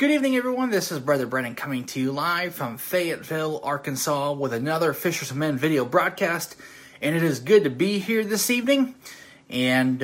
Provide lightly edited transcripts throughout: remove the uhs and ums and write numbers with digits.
Good evening, everyone. This is Brother Brennan coming to you live from Fayetteville, Arkansas with another Fishers of Men video broadcast. And it is good to be here this evening and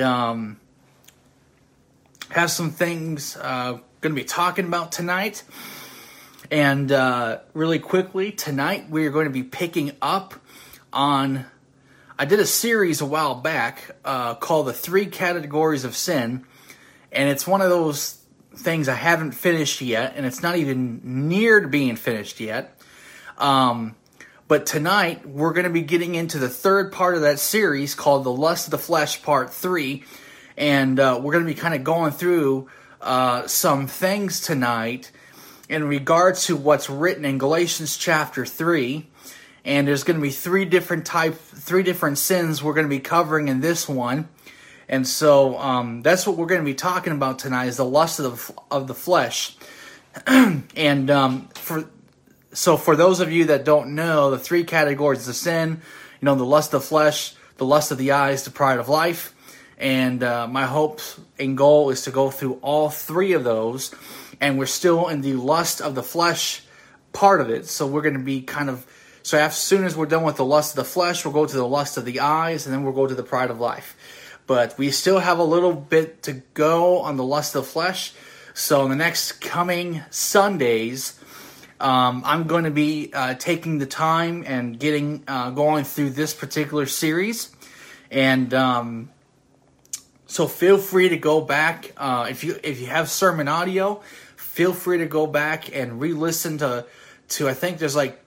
have some things going to be talking about tonight. And really quickly, tonight we are going to be picking up on... I did a series a while back called The Three Categories of Sin. And it's one of those things I haven't finished yet, and it's not even near to being finished yet. But tonight, we're going to be getting into the third part of that series called The Lust of the Flesh Part 3. And we're going to be kind of going through some things tonight in regards to what's written in Galatians chapter 3. And there's going to be three different sins we're going to be covering in this one. And so that's what we're going to be talking about tonight, is the lust of the flesh. And for those of you that don't know, the three categories of sin, the lust of the flesh, the lust of the eyes, the pride of life. And my hope and goal is to go through all three of those. And we're still in the lust of the flesh part of it. So we're going to be so as soon as we're done with the lust of the flesh, we'll go to the lust of the eyes, and then we'll go to the pride of life. But we still have a little bit to go on the lust of the flesh. So in the next coming Sundays, I'm going to be taking the time and going through this particular series. And so feel free to go back. If you have sermon audio, feel free to go back and re-listen to I think there's like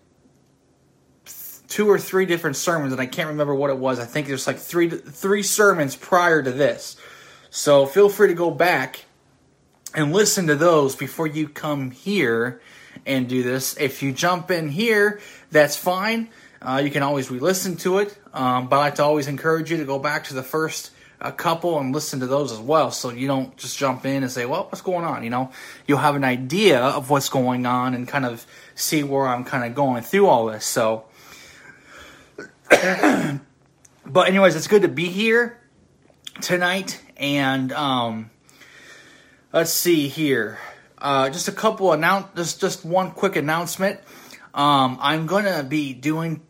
2 or 3 different sermons, and I can't remember what it was. I think there's like three sermons prior to this. So feel free to go back and listen to those before you come here and do this. If you jump in here, that's fine. You can always re-listen to it. But I like to always encourage you to go back to the first couple and listen to those as well, so you don't just jump in and say, well, what's going on? You'll have an idea of what's going on and kind of see where I'm kind of going through all this. So... But anyways, it's good to be here tonight, and let's see here. Just a couple just one quick announcement. I'm gonna be doing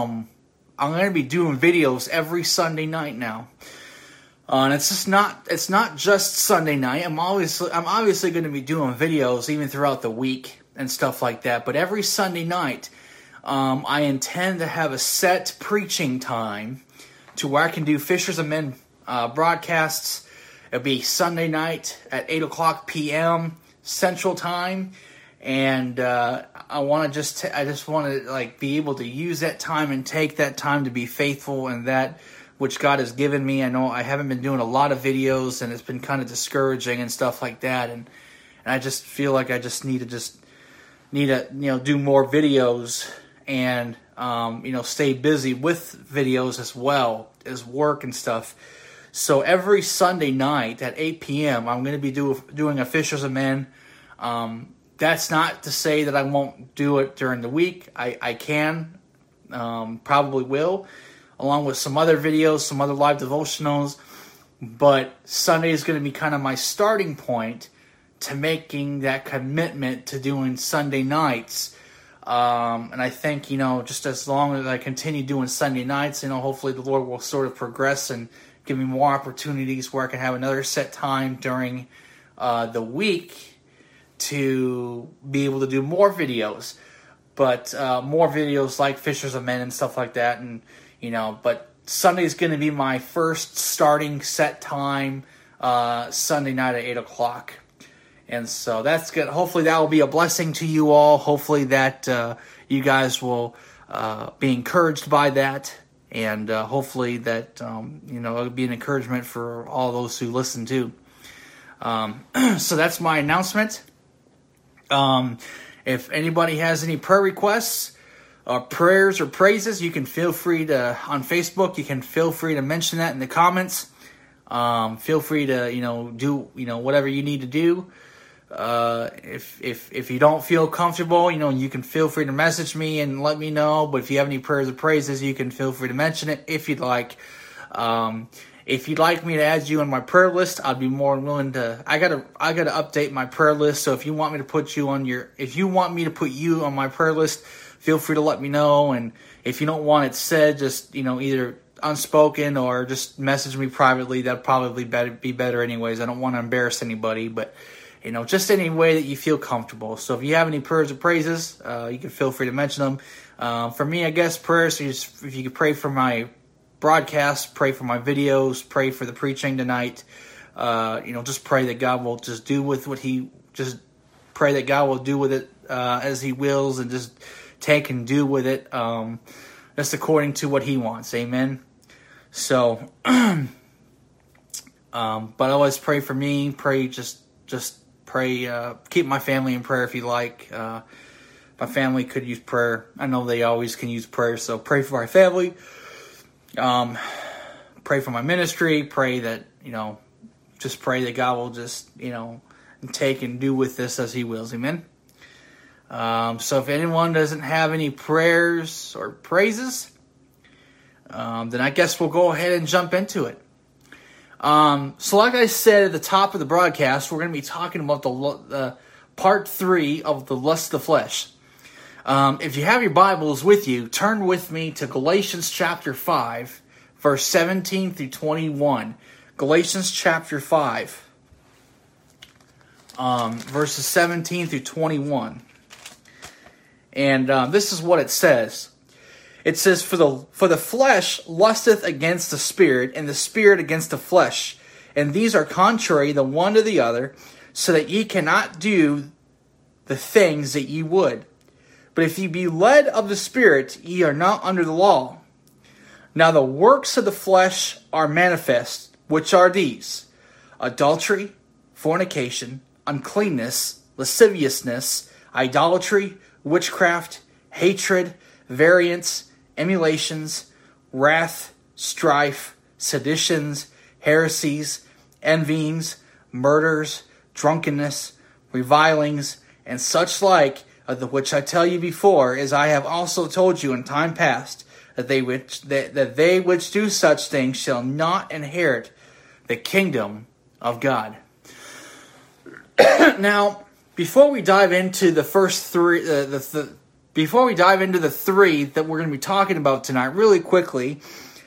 videos every Sunday night now. And it's not just Sunday night. I'm obviously going to be doing videos even throughout the week and stuff like that. But every Sunday night, I intend to have a set preaching time to where I can do Fishers of Men broadcasts. It'll be Sunday night at 8 o'clock p.m. Central Time, and I just want to be able to use that time and take that time to be faithful in that which God has given me. I know I haven't been doing a lot of videos, and it's been kind of discouraging and stuff like that, and I just feel like I just need to do more videos. And, stay busy with videos as well as work and stuff. So every Sunday night at 8 p.m., I'm going to be doing a Fishers of Men. That's not to say that I won't do it during the week. I can, probably will, along with some other videos, some other live devotionals. But Sunday is going to be kind of my starting point to making that commitment to doing Sunday nights. And I think, just as long as I continue doing Sunday nights, hopefully the Lord will sort of progress and give me more opportunities where I can have another set time during the week to be able to do more videos. But more videos like Fishers of Men and stuff like that. And, but Sunday is going to be my first starting set time, Sunday night at 8 o'clock. And so that's good. Hopefully that will be a blessing to you all. Hopefully that you guys will be encouraged by that. And hopefully that, it'll be an encouragement for all those who listen too. So that's my announcement. If anybody has any prayer requests, prayers or praises, you can feel free to, on Facebook, you can feel free to mention that in the comments. Feel free to, do, whatever you need to do. If you don't feel comfortable, you can feel free to message me and let me know. But if you have any prayers or praises, you can feel free to mention it if you'd like. If you'd like me to add you on my prayer list, I'd be more than willing to. I gotta update my prayer list. So if you want me to put you on my prayer list, feel free to let me know. And if you don't want it said, just either unspoken or just message me privately. That'd probably be better anyways. I don't want to embarrass anybody, but just any way that you feel comfortable. So if you have any prayers or praises, you can feel free to mention them. For me, I guess prayers, if you could pray for my broadcast, pray for my videos, pray for the preaching tonight. Just pray that God will just do with pray that God will do with it as He wills, and just take and do with it just according to what He wants. Amen. So, but always pray for me. Pray, just pray. Keep my family in prayer if you like. My family could use prayer. I know they always can use prayer. So pray for my family. Pray for my ministry. Pray that just pray that God will just take and do with this as He wills. Amen. So if anyone doesn't have any prayers or praises, then I guess we'll go ahead and jump into it. So like I said at the top of the broadcast, we're going to be talking about the part 3 of the lust of the flesh. If you have your Bibles with you, turn with me to Galatians chapter 5, verse 17 through 21. Galatians chapter 5, verses 17 through 21. And this is what it says. It says, For the flesh lusteth against the Spirit, and the Spirit against the flesh. And these are contrary the one to the other, so that ye cannot do the things that ye would. But if ye be led of the Spirit, ye are not under the law. Now the works of the flesh are manifest, which are these: adultery, fornication, uncleanness, lasciviousness, idolatry, witchcraft, hatred, variance, emulations, wrath, strife, seditions, heresies, envyings, murders, drunkenness, revilings, and such like, of the which I tell you before, as I have also told you in time past, that they which do such things shall not inherit the kingdom of God. Now, before we dive into the first three, before we dive into the 3 that we're going to be talking about tonight, really quickly,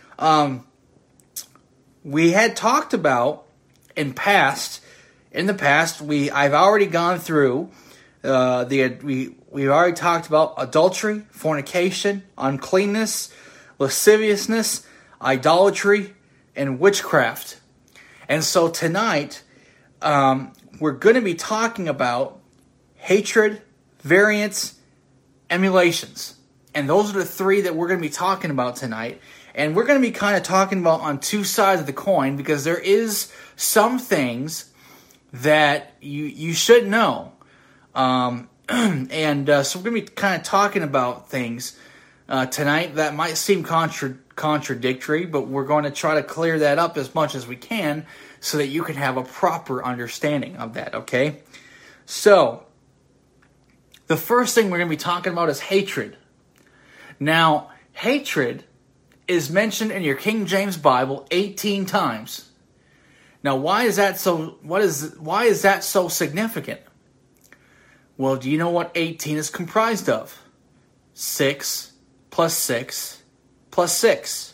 we had talked about in the past. I've already gone through we've already talked about adultery, fornication, uncleanness, lasciviousness, idolatry, and witchcraft. And so tonight, we're going to be talking about hatred, variance, emulations. And those are the 3 that we're going to be talking about tonight. And we're going to be kind of talking about on 2 sides of the coin, because there is some things that you should know. So we're going to be kind of talking about things tonight that might seem contradictory, but we're going to try to clear that up as much as we can so that you can have a proper understanding of that, okay? So, the first thing we're going to be talking about is hatred. Now, hatred is mentioned in your King James Bible 18 times. Now, why is that so significant? Well, do you know what 18 is comprised of? 6 plus 6 plus 6.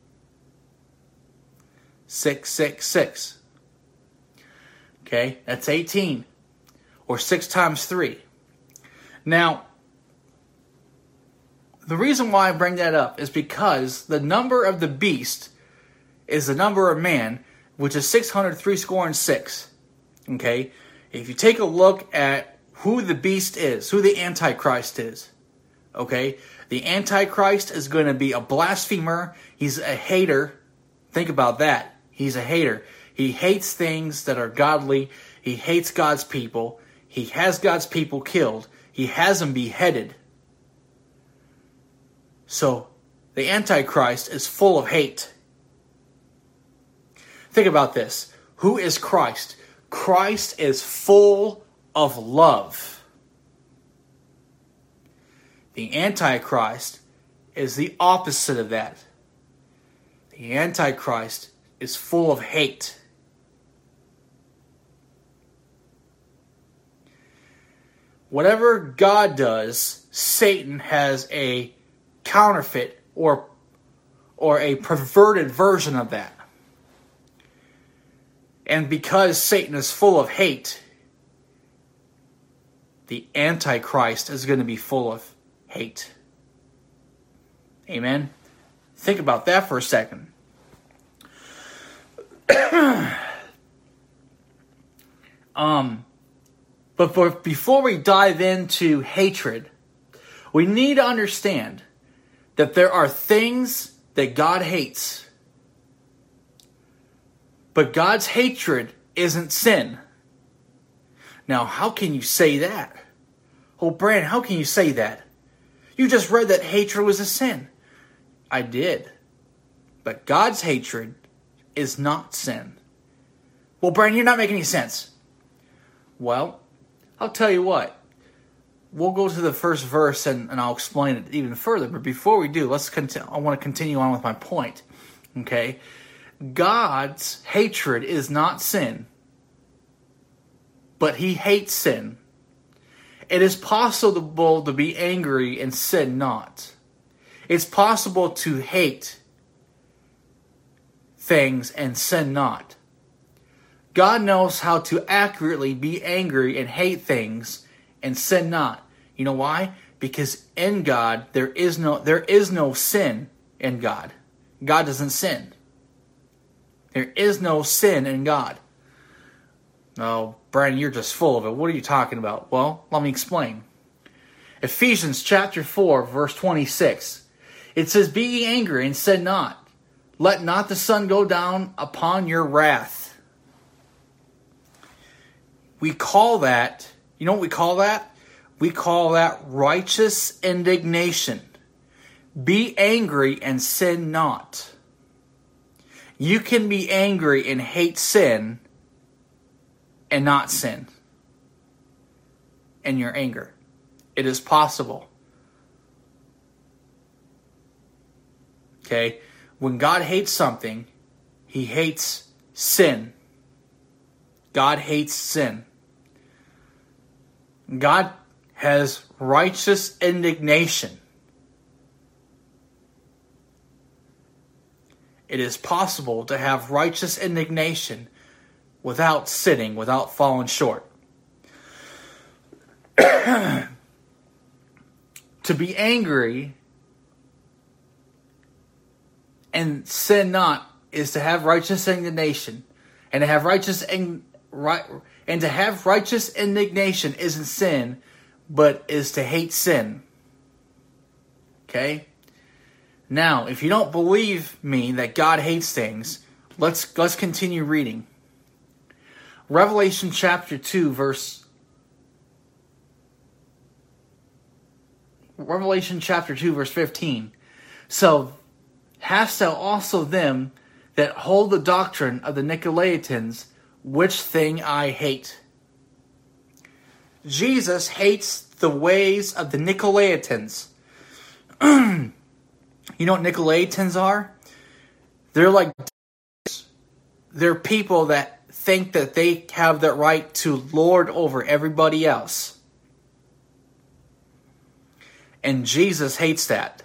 6, 6, 6. Okay, that's 18. Or 6 times 3. Now, the reason why I bring that up is because the number of the beast is the number of man, which is 636. Okay, if you take a look at who the beast is, who the Antichrist is, okay, the Antichrist is going to be a blasphemer. He's a hater. Think about that. He's a hater. He hates things that are godly. He hates God's people. He has God's people killed. He has them beheaded. So, the Antichrist is full of hate. Think about this. Who is Christ? Christ is full of love. The Antichrist is the opposite of that. The Antichrist is full of hate. Whatever God does, Satan has a counterfeit or a perverted version of that. And because Satan is full of hate, the Antichrist is going to be full of hate. Amen? Think about that for a second. But before we dive into hatred, we need to understand that there are things that God hates. But God's hatred isn't sin. Now, how can you say that? Oh, Brandon, how can you say that? You just read that hatred was a sin. I did. But God's hatred is not sin. Well, Brandon, you're not making any sense. Well, I'll tell you what. We'll go to the first verse and I'll explain it even further. But before we do, I want to continue on with my point. Okay? God's hatred is not sin. But He hates sin. It is possible to be angry and sin not. It's possible to hate things and sin not. God knows how to accurately be angry and hate things and sin not. You know why? Because in God there is no sin in God. God doesn't sin. There is no sin in God. Oh, Brian, you're just full of it. What are you talking about? Well, let me explain. Ephesians chapter 4, verse 26. It says, "Be ye angry and sin not. Let not the sun go down upon your wrath." We call that, you know what we call that? We call that righteous indignation. Be angry and sin not. You can be angry and hate sin and not sin in your anger. It is possible. Okay? When God hates something, He hates sin. God hates sin. God has righteous indignation. It is possible to have righteous indignation without sinning, without falling short. To be angry and sin not is to have righteous indignation. And to have righteous indignation isn't sin, but is to hate sin. Okay? Now, if you don't believe me that God hates things, let's continue reading. Revelation chapter 2 verse 15. So hast thou also them that hold the doctrine of the Nicolaitans, which thing I hate. Jesus hates the ways of the Nicolaitans. You know what Nicolaitans are? They're people that think that they have the right to lord over everybody else. And Jesus hates that.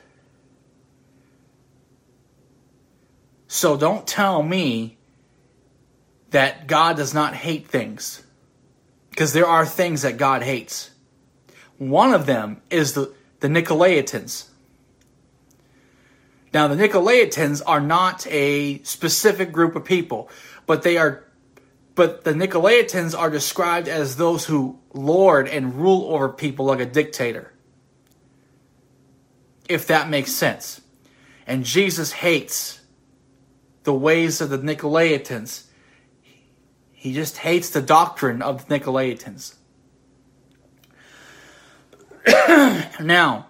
So don't tell me that God does not hate things. Because there are things that God hates. One of them is the Nicolaitans. Now, the Nicolaitans are not a specific group of people, but the Nicolaitans are described as those who lord and rule over people like a dictator. If that makes sense. And Jesus hates the ways of the Nicolaitans. He just hates the doctrine of the Nicolaitans. Now,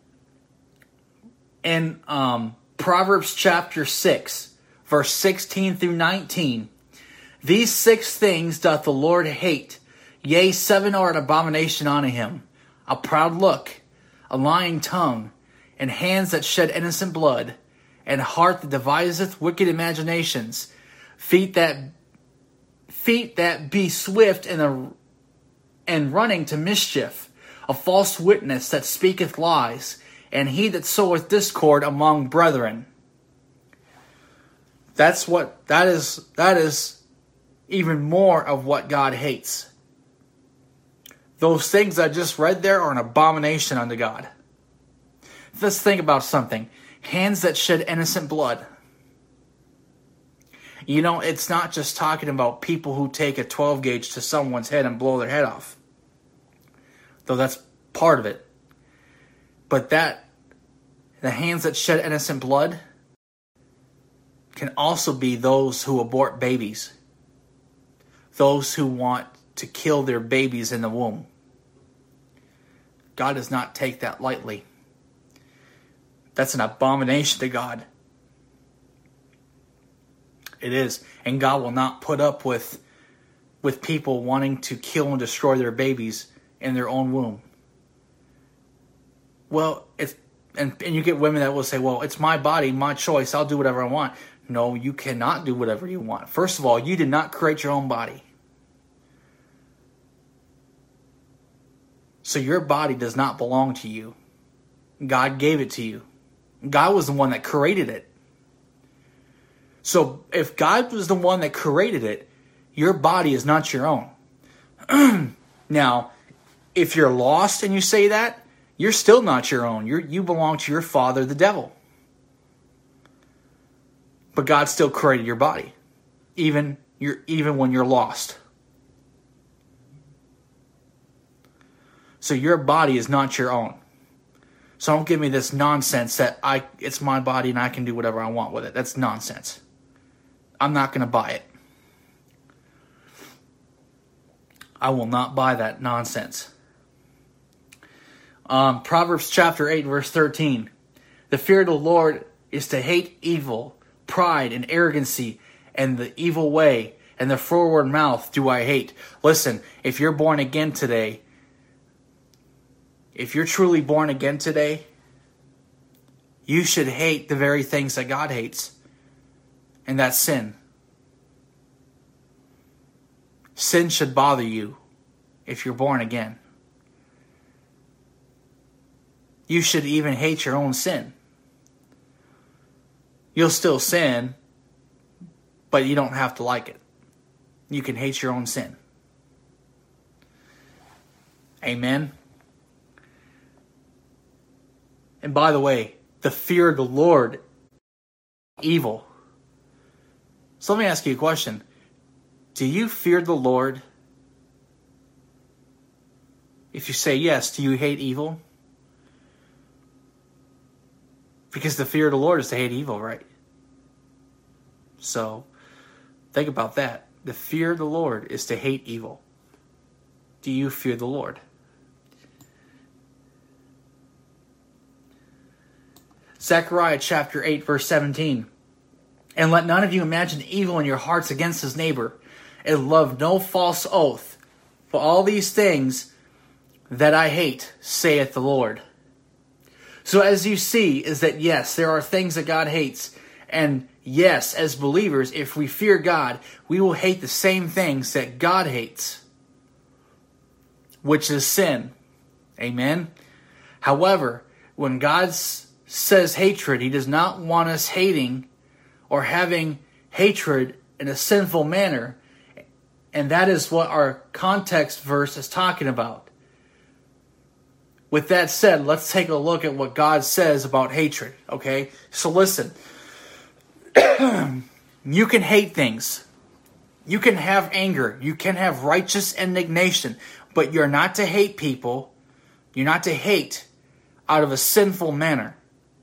in Proverbs chapter 6, verse 16 through 19, these 6 things doth the Lord hate, yea, 7 are an abomination unto him: a proud look, a lying tongue, and hands that shed innocent blood, and heart that deviseth wicked imaginations, feet that be swift and running to mischief, a false witness that speaketh lies, and he that soweth discord among brethren. That is even more of what God hates. Those things I just read there are an abomination unto God. Let's think about something. Hands that shed innocent blood. You know, it's not just talking about people who take a 12 gauge to someone's head and blow their head off. Though that's part of it. But the hands that shed innocent blood can also be those who abort babies. Those who want to kill their babies in the womb. God does not take that lightly. That's an abomination to God. It is. And God will not put up with people wanting to kill and destroy their babies in their own womb. Well, and you get women that will say, well, it's my body, my choice, I'll do whatever I want. No, you cannot do whatever you want. First of all, you did not create your own body. So your body does not belong to you. God gave it to you. God was the one that created it. So if God was the one that created it, your body is not your own. Now, if you're lost and you say that, you're still not your own. You belong to your father, the devil. But God still created your body, even when you're lost. So your body is not your own. So don't give me this nonsense that it's my body and I can do whatever I want with it. That's nonsense. I'm not going to buy it. I will not buy that nonsense. Proverbs chapter 8, verse 13. The fear of the Lord is to hate evil, pride and arrogancy, and the evil way, and the forward mouth do I hate. Listen, if you're born again today, if you're truly born again today, you should hate the very things that God hates. And that's sin. Sin should bother you if you're born again. You should even hate your own sin. You'll still sin, but you don't have to like it. You can hate your own sin. Amen. And by the way, the fear of the Lord, evil. So let me ask you a question. Do you fear the Lord? If you say yes, do you hate evil? Because the fear of the Lord is to hate evil, right? So, think about that. The fear of the Lord is to hate evil. Do you fear the Lord? Zechariah chapter 8, verse 17. And let none of you imagine evil in your hearts against his neighbor, and love no false oath. For all these things that I hate, saith the Lord. So as you see, is that yes, there are things that God hates. And yes, as believers, if we fear God, we will hate the same things that God hates, which is sin. Amen? However, when God says hatred, he does not want us hating or having hatred in a sinful manner. And that is what our context verse is talking about. With that said, let's take a look at what God says about hatred, okay? So listen, you can hate things. You can have anger. You can have righteous indignation. But you're not to hate people. You're not to hate out of a sinful manner.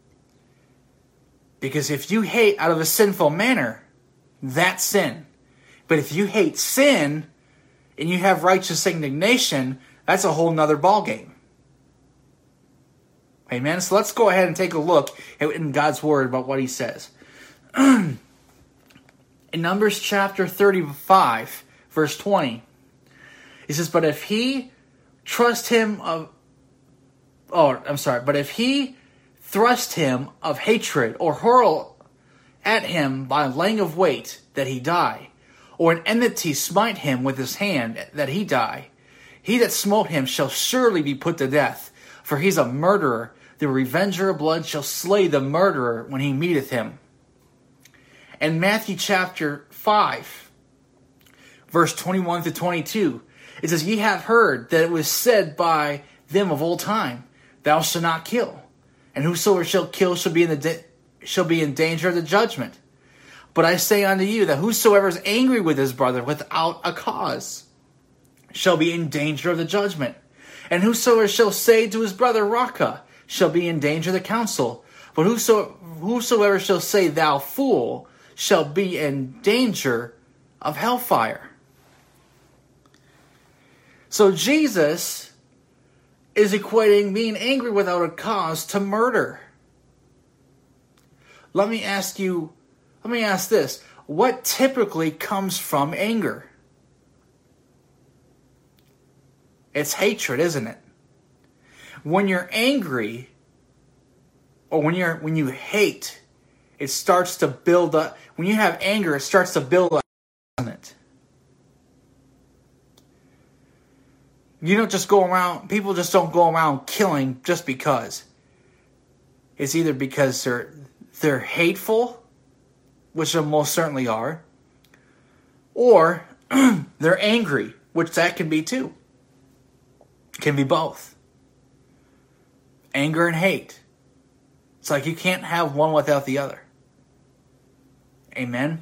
Because if you hate out of a sinful manner, that's sin. But if you hate sin and you have righteous indignation, that's a whole nother ballgame. Amen? So let's go ahead and take a look in God's Word about what he says. In Numbers chapter 35, verse 20, he says, But if he thrust him of hatred or hurl at him by laying of weight, that he die, or an enmity smite him with his hand, that he die. He that smote him shall surely be put to death, for he's a murderer. The revenger of blood shall slay the murderer when he meeteth him. In Matthew chapter 5, verse 21 to 22, it says, Ye have heard that it was said by them of old time, Thou shalt not kill, and whosoever shall kill shall be in danger of the judgment. But I say unto you that whosoever is angry with his brother without a cause shall be in danger of the judgment. And whosoever shall say to his brother, Raca, shall be in danger of the council. But whosoever shall say, Thou fool, shall be in danger of hellfire. So Jesus is equating being angry without a cause to murder. Let me ask this. What typically comes from anger? It's hatred, isn't it? When you're angry, or when you hate, it starts to build up. When you have anger, it starts to build up, doesn't it? People just don't go around killing just because. It's either because they're hateful, which they most certainly are, or they're angry, which that can be too. Can be both. Anger and hate. It's like you can't have one without the other. Amen?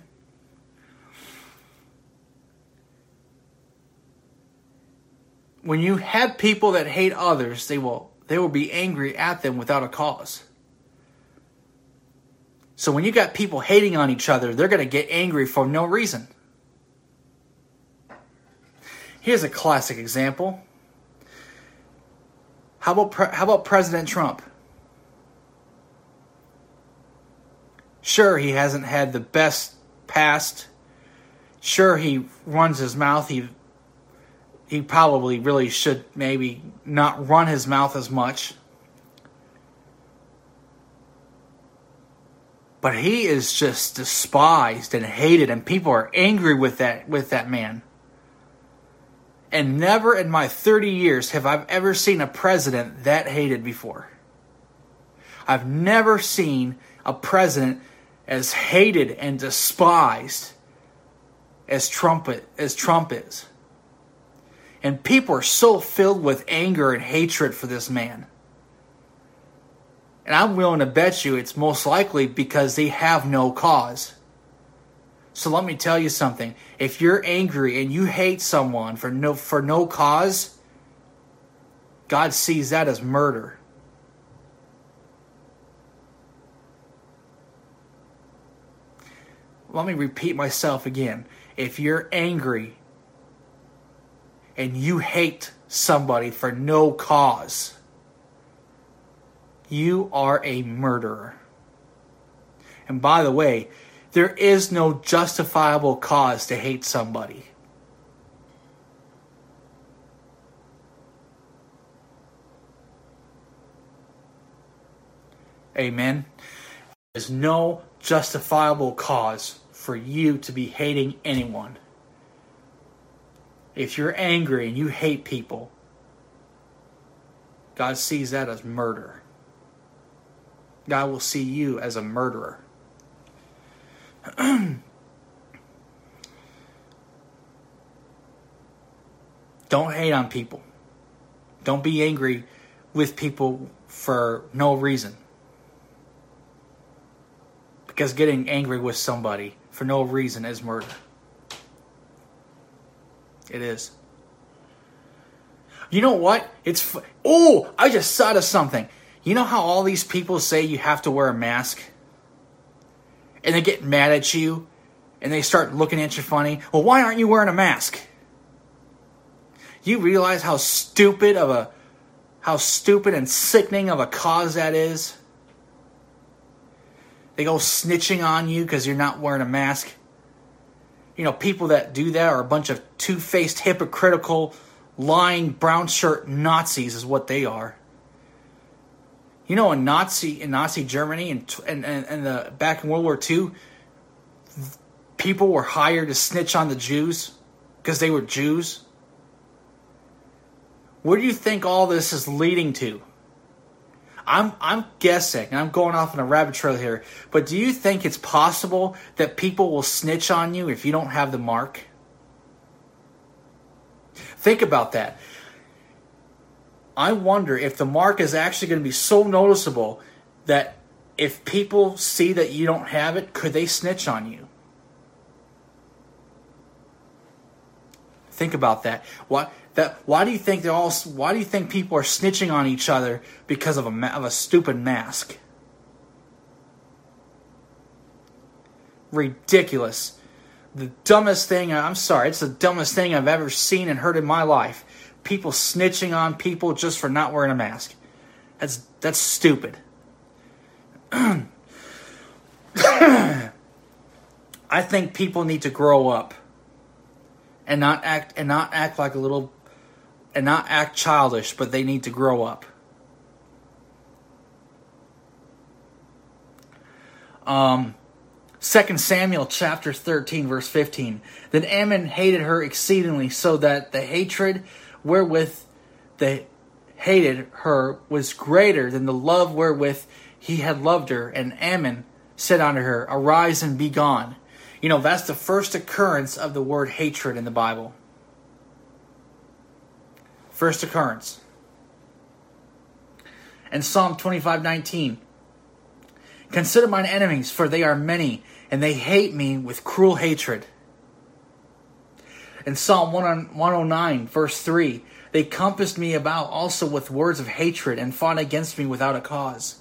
When you have people that hate others, they will be angry at them without a cause. So when you got people hating on each other, they're going to get angry for no reason. Here's a classic example. How about President Trump? Sure, he hasn't had the best past. Sure, he runs his mouth. He probably really should maybe not run his mouth as much. But he is just despised and hated, and people are angry with that man. And never in my 30 years have I ever seen a president that hated before. I've never seen a president as hated and despised as Trump is. And people are so filled with anger and hatred for this man. And I'm willing to bet you it's most likely because they have no cause. So let me tell you something. If you're angry and you hate someone for no cause, God sees that as murder. Let me repeat myself again. If you're angry and you hate somebody for no cause, you are a murderer. And by the way, there is no justifiable cause to hate somebody. Amen. There's no justifiable cause for you to be hating anyone. If you're angry and you hate people, God sees that as murder. God will see you as a murderer. Don't hate on people. Don't be angry with people for no reason. Because getting angry with somebody for no reason is murder. It is. You know what? I just thought of something. You know how all these people say you have to wear a mask? And they get mad at you, and they start looking at you funny. Well, why aren't you wearing a mask? You realize how stupid and sickening of a cause that is? They go snitching on you because you're not wearing a mask. You know, people that do that are a bunch of two-faced, hypocritical, lying, brown shirt Nazis is what they are. You know, in Nazi Germany and back in World War II, people were hired to snitch on the Jews because they were Jews? Where do you think all this is leading to? I'm guessing, and I'm going off on a rabbit trail here, but do you think it's possible that people will snitch on you if you don't have the mark? Think about that. I wonder if the mark is actually going to be so noticeable that if people see that you don't have it, could they snitch on you? Think about that. Why do you think why do you think people are snitching on each other because of a stupid mask? Ridiculous. The dumbest thing, it's the dumbest thing I've ever seen and heard in my life. People snitching on people just for not wearing a mask. That's stupid. I think people need to grow up and not act like a little, and not act childish, but they need to grow up. 2 Samuel chapter 13, verse 15. Then Ammon hated her exceedingly, so that the hatred wherewith they hated her was greater than the love wherewith he had loved her. And Ammon said unto her, Arise and be gone. You know, that's the first occurrence of the word hatred in the Bible. First occurrence. And Psalm 25:19. Consider mine enemies, for they are many, and they hate me with cruel hatred. In Psalm 109, verse 3, they compassed me about also with words of hatred, and fought against me without a cause.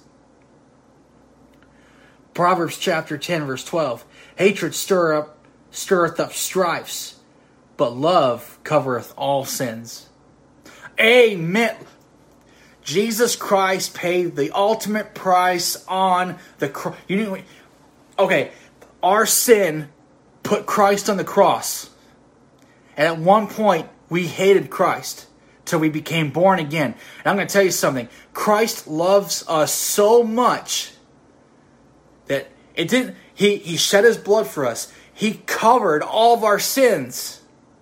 Proverbs chapter 10, verse 12. Hatred stirreth up strifes, but love covereth all sins. Amen. Jesus Christ paid the ultimate price on the cross. Okay, our sin put Christ on the cross. And at one point, we hated Christ till we became born again. And I'm going to tell you something. Christ loves us so much that it didn't. He shed his blood for us. He covered all of our sins.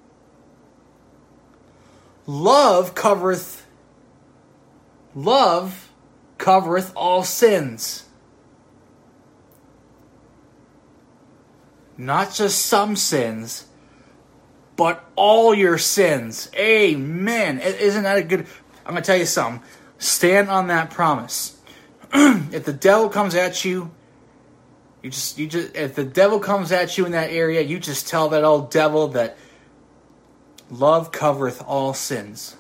Love covereth all sins. Not just some sins, but all your sins. Amen. Isn't that a good... I'm going to tell you something. Stand on that promise. If the devil comes at you, if the devil comes at you in that area, you just tell that old devil that love covereth all sins.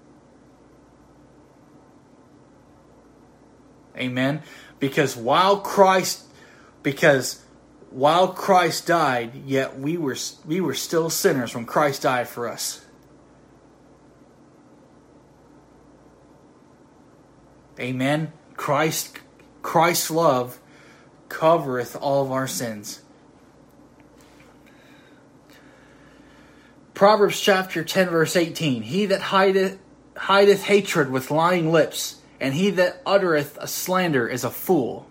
Amen. Because while Christ died, yet we were still sinners when Christ died for us. Amen. Christ's love covereth all of our sins. Proverbs chapter 10, verse 18. He that hideth hatred with lying lips, and he that uttereth a slander is a fool.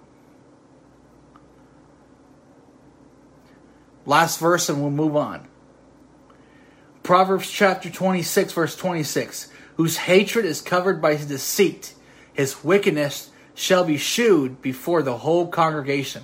Last verse and we'll move on. Proverbs chapter 26, verse 26. Whose hatred is covered by his deceit, his wickedness shall be shewed before the whole congregation.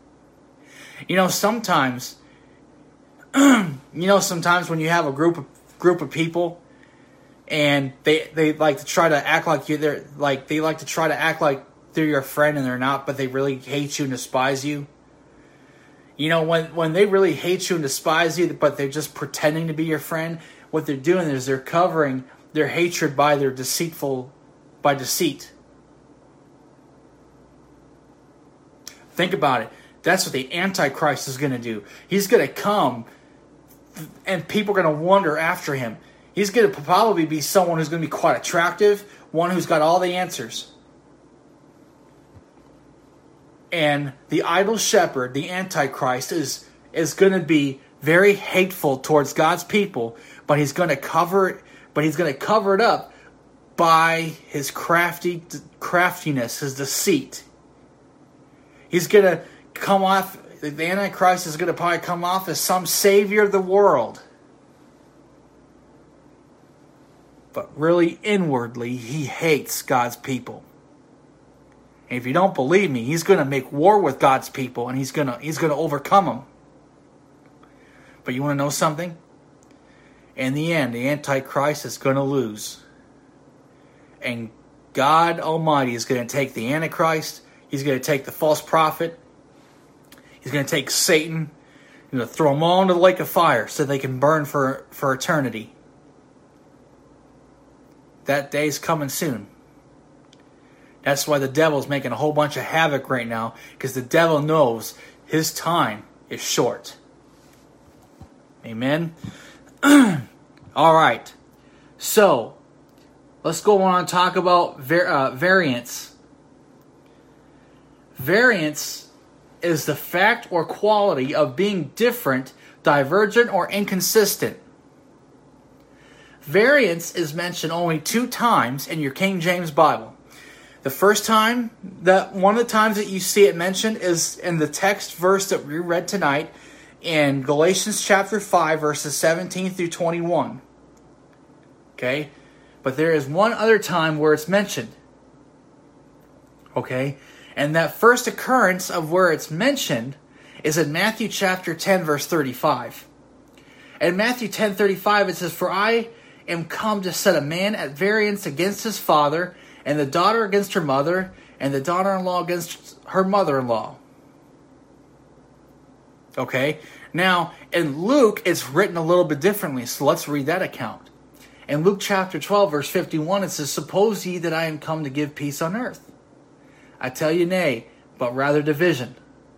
Sometimes when you have a group of people and they like to try to act like they like to try to act like they're your friend and they're not, but they really hate you and despise you. When they really hate you and despise you, but they're just pretending to be your friend, what they're doing is they're covering their hatred by deceit. Think about it. That's what the Antichrist is going to do. He's going to come, and people are going to wander after him. He's going to probably be someone who's going to be quite attractive, one who's got all the answers. And the idol shepherd, the Antichrist, is going to be very hateful towards God's people, but he's going to cover it up by his craftiness, his deceit. He's going to come off the Antichrist is going to probably come off as some savior of the world. But really, inwardly, he hates God's people. And if you don't believe me, he's going to make war with God's people, and he's going to overcome them. But you want to know something? In the end, the Antichrist is going to lose. And God Almighty is going to take the Antichrist. He's going to take the false prophet. He's going to take Satan. He's going to throw them all into the lake of fire so they can burn for eternity. That day's coming soon. That's why the devil's making a whole bunch of havoc right now, because the devil knows his time is short. Amen? All right. So, let's go on and talk about variance. Variance is the fact or quality of being different, divergent, or inconsistent. Variance is mentioned only 2 times in your King James Bible. The first time, one of the times that you see it mentioned is in the text verse that we read tonight in Galatians chapter 5, verses 17 through 21. Okay? But there is one other time where it's mentioned. Okay? And that first occurrence of where it's mentioned is in Matthew chapter 10, verse 35. In Matthew 10:35, it says, "For I am come to set a man at variance against his father, and the daughter against her mother, and the daughter-in-law against her mother-in-law." Okay? Now, in Luke, it's written a little bit differently, so let's read that account. In Luke chapter 12, verse 51, it says, "Suppose ye that I am come to give peace on earth? I tell you nay, but rather division."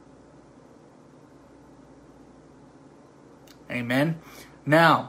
Amen? Now,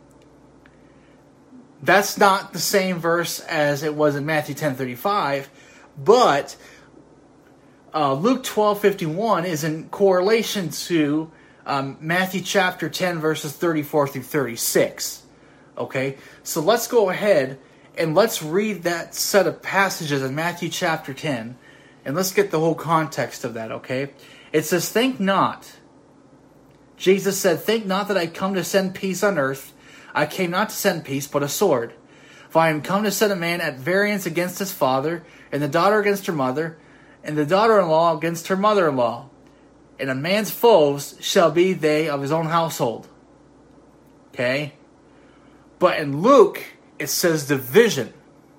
that's not the same verse as it was in Matthew 10:35, but Luke 12:51 is in correlation to Matthew chapter 10, verses 34 through 36. Okay, so let's go ahead and let's read that set of passages in Matthew chapter 10, and let's get the whole context of that, okay? It says, "Think not." Jesus said, "Think not that I come to send peace on earth. I came not to send peace, but a sword. For I am come to set a man at variance against his father, and the daughter against her mother, and the daughter-in-law against her mother-in-law. And a man's foes shall be they of his own household." Okay? But in Luke, it says division.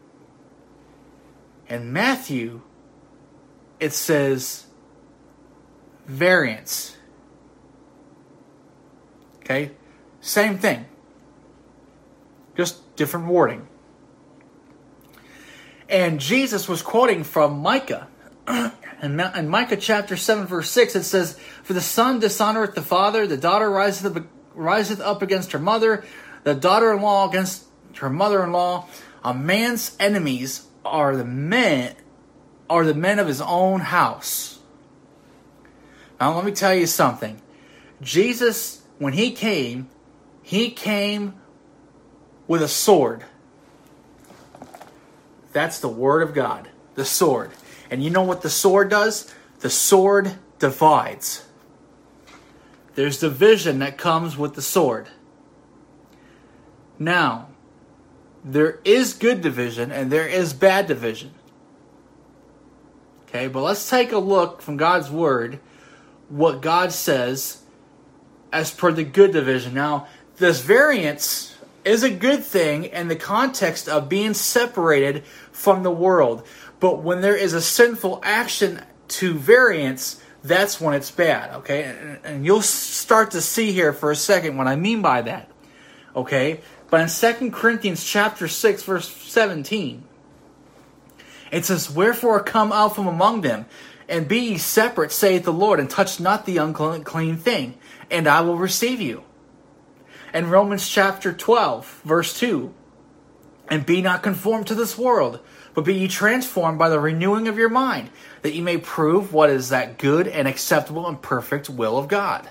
In Matthew, it says variance. Okay? Same thing. Just different wording. And Jesus was quoting from Micah. In Micah chapter 7, verse 6, it says, "For the son dishonoreth the father, the daughter riseth up against her mother, the daughter-in-law against her mother-in-law. A man's enemies are the men of his own house." Now let me tell you something. Jesus, when he came with a sword. That's the word of God. The sword. And you know what the sword does? The sword divides. There's division that comes with the sword. Now, there is good division and there is bad division. Okay, but let's take a look from God's word, what God says as per the good division. Now, this variance is a good thing in the context of being separated from the world. But when there is a sinful action to variance, that's when it's bad, okay? And you'll start to see here for a second what I mean by that, okay? But in 2 Corinthians chapter 6, verse 17, it says, "Wherefore come out from among them, and be ye separate, saith the Lord, and touch not the unclean thing, and I will receive you." In Romans chapter 12, verse 2, "And be not conformed to this world, but be ye transformed by the renewing of your mind, that ye may prove what is that good and acceptable and perfect will of God."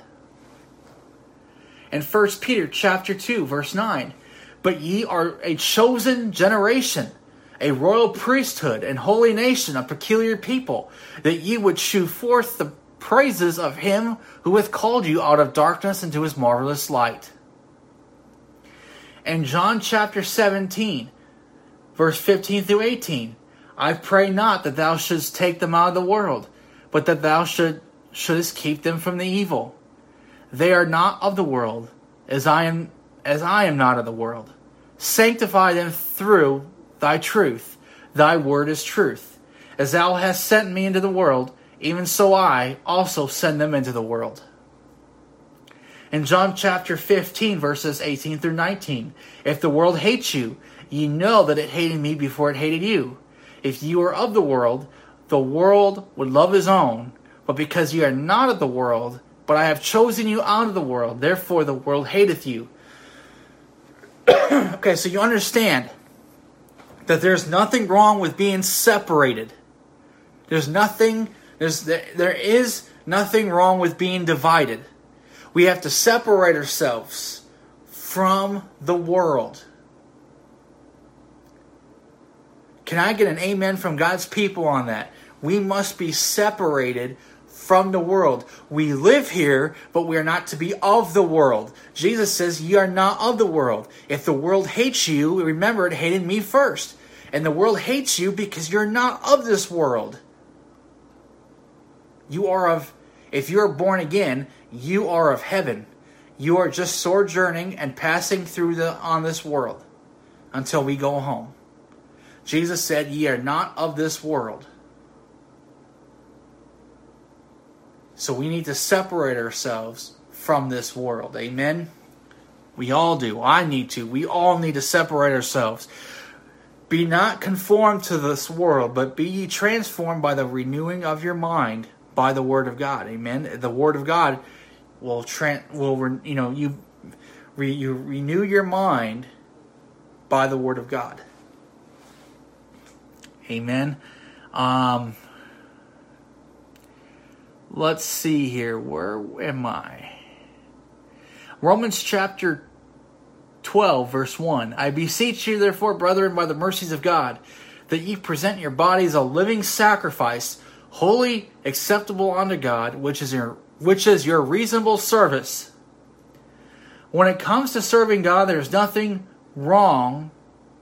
In 1 Peter chapter 2, verse 9, "But ye are a chosen generation, a royal priesthood, and holy nation, a peculiar people, that ye would shew forth the praises of him who hath called you out of darkness into his marvelous light. In John chapter 17, verse 15 through 18, I pray not that thou shouldst take them out of the world, but that thou shouldest keep them from the evil. They are not of the world, as I am not of the world. Sanctify them through thy truth. Thy word is truth. As thou hast sent me into the world, even so I also send them into the world. In John chapter 15, verses 18 through 19, if the world hates you, ye know that it hated me before it hated you. If you were of the world would love his own. But because ye are not of the world, but I have chosen you out of the world, therefore the world hateth you. Okay, so you understand that there's nothing wrong with being separated. There is nothing wrong with being divided. We have to separate ourselves from the world. Can I get an amen from God's people on that? We must be separated from the world. We live here, but we are not to be of the world. Jesus says, ye are not of the world. If the world hates you, remember it hated me first. And the world hates you because you're not of this world. If you are born again, you are of heaven. You are just sojourning and passing through on this world until we go home. Jesus said, ye are not of this world. So we need to separate ourselves from this world. Amen? We all do. I need to. We all need to separate ourselves. Be not conformed to this world, but be ye transformed by the renewing of your mind by the Word of God. Amen? The Word of God will you renew your mind by the Word of God. Amen? Let's see here. Where am I? Romans chapter 12, verse 1. I beseech you, therefore, brethren, by the mercies of God, that ye present your bodies a living sacrifice, holy, acceptable unto God, which is your reasonable service. When it comes to serving God, there's nothing wrong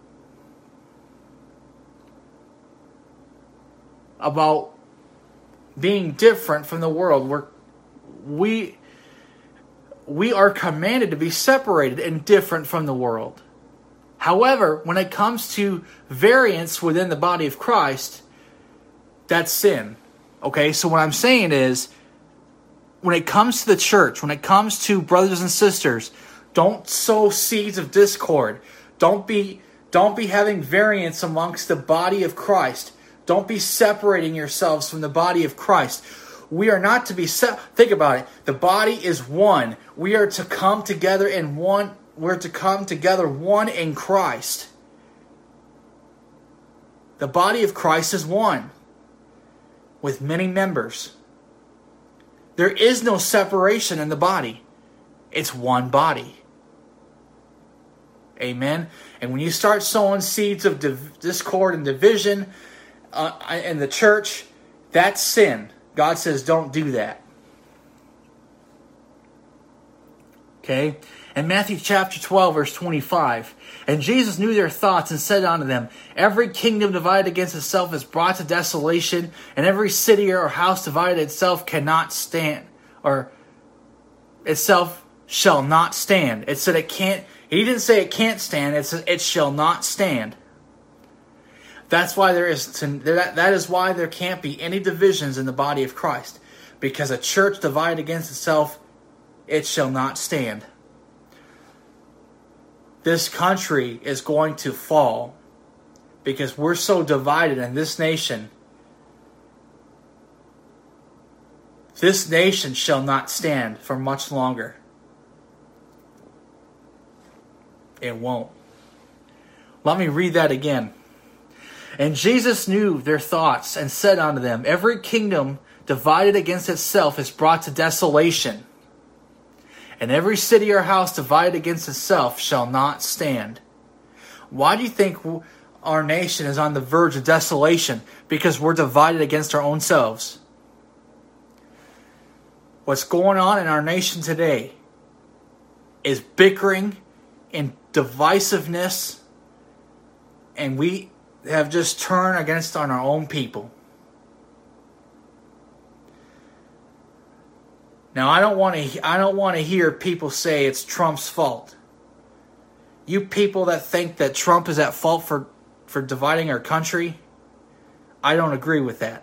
about being different from the world. We are commanded to be separated and different from the world. However, when it comes to variance within the body of Christ, that's sin. Okay, so what I'm saying is, when it comes to the church, when it comes to brothers and sisters, don't sow seeds of discord. Don't be having variance amongst the body of Christ. Don't be separating yourselves from the body of Christ. We are not to be think about it. The body is one. We are to come together in one. We're to come together one in Christ. The body of Christ is one, with many members. There is no separation in the body. It's one body. Amen. And when you start sowing seeds of discord and division in the church, that's sin. God says don't do that. Okay? In Matthew chapter 12, verse 25, and Jesus knew their thoughts and said unto them, every kingdom divided against itself is brought to desolation, and every city or house divided itself cannot stand, or itself shall not stand. It said it can't. He didn't say it can't stand. It said it shall not stand. That's why that is why there can't be any divisions in the body of Christ. Because a church divided against itself, it shall not stand. This country is going to fall because we're so divided in this nation. This nation shall not stand for much longer. It won't. Let me read that again. And Jesus knew their thoughts and said unto them, every kingdom divided against itself is brought to desolation, and every city or house divided against itself shall not stand. Why do you think our nation is on the verge of desolation? Because we're divided against our own selves. what's going on in our nation today is bickering and divisiveness, and we have just turned against on our own people. Now, I don't want to hear people say it's Trump's fault. You people that think that Trump is at fault for dividing our country, I don't agree with that.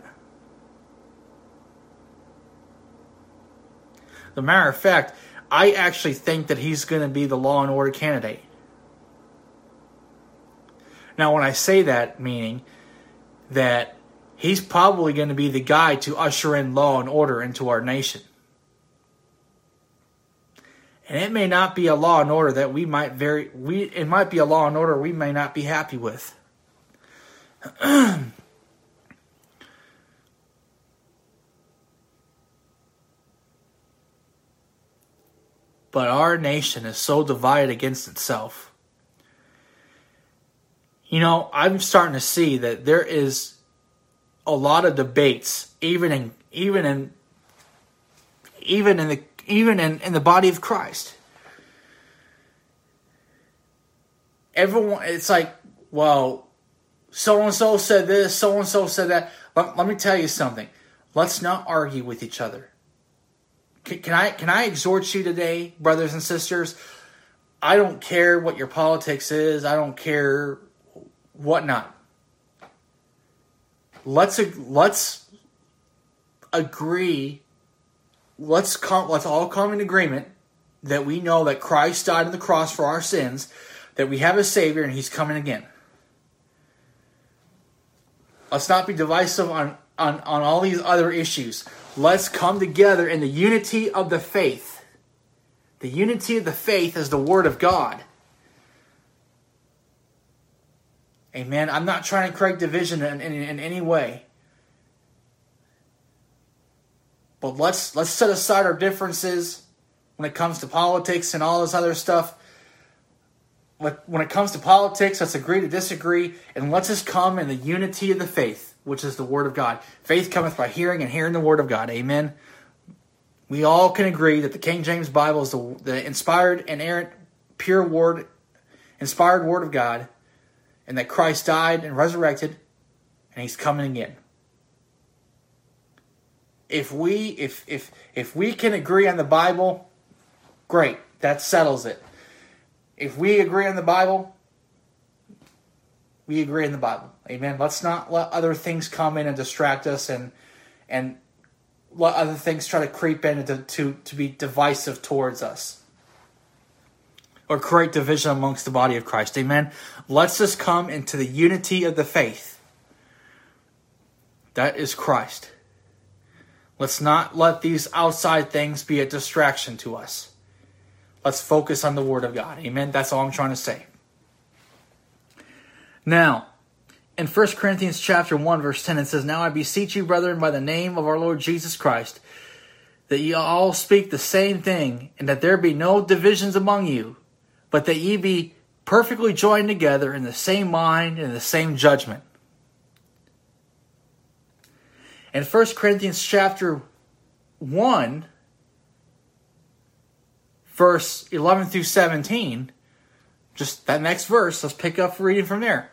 As a matter of fact, I actually think that he's going to be the law and order candidate. Now, when I say that, meaning that he's probably going to be the guy to usher in law and order into our nation. And it may not be a law and order that it might be a law and order we may not be happy with. But our nation is so divided against itself. You know, I'm starting to see that there is a lot of debates, even in the body of Christ. Everyone, it's like, well, so-and-so said this, so-and-so said that. Let me tell you something. Let's not argue with each other. Can I exhort you today, brothers and sisters? I don't care what your politics is. I don't care whatnot. Let's agree. Let's all come in agreement that we know that Christ died on the cross for our sins, that we have a Savior, and He's coming again. Let's not be divisive on all these other issues. Let's come together in the unity of the faith. The unity of the faith is the Word of God. Amen. I'm not trying to create division in any way. But let's set aside our differences when it comes to politics and all this other stuff. When it comes to politics, let's agree to disagree, and let's just come in the unity of the faith, which is the Word of God. Faith cometh by hearing, and hearing the Word of God. Amen. We all can agree that the King James Bible is the inspired, inerrant, pure Word, inspired Word of God, and that Christ died and resurrected, and He's coming again. If we can agree on the Bible, great. That settles it. If we agree on the Bible, we agree on the Bible. Amen. Let's not let other things come in and distract us and let other things try to creep in to be divisive towards us or create division amongst the body of Christ. Amen. Let's just come into the unity of the faith. That is Christ. Let's not let these outside things be a distraction to us. Let's focus on the Word of God. Amen? That's all I'm trying to say. Now, in 1 Corinthians chapter 1, verse 10, it says, Now I beseech you, brethren, by the name of our Lord Jesus Christ, that ye all speak the same thing, and that there be no divisions among you, but that ye be perfectly joined together in the same mind and the same judgment. In 1 Corinthians chapter 1, verse 11 through 17, just that next verse, let's pick up reading from there.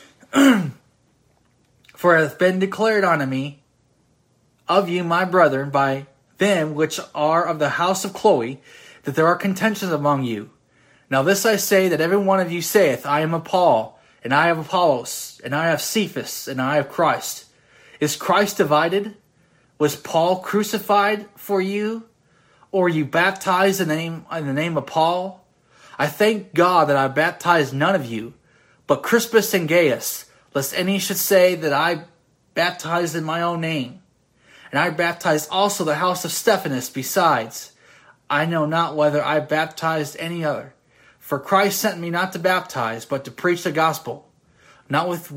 For it hath been declared unto me of you, my brethren, by them which are of the house of Chloe, that there are contentions among you. Now this I say, that every one of you saith, I am of Paul, and I have Apollos, and I have Cephas, and I have Christ. Is Christ divided? Was Paul crucified for you? Or you baptized in the name of Paul? I thank God that I baptized none of you, but Crispus and Gaius, lest any should say that I baptized in my own name. And I baptized also the house of Stephanas besides. I know not whether I baptized any other. For Christ sent me not to baptize, but to preach the gospel, not with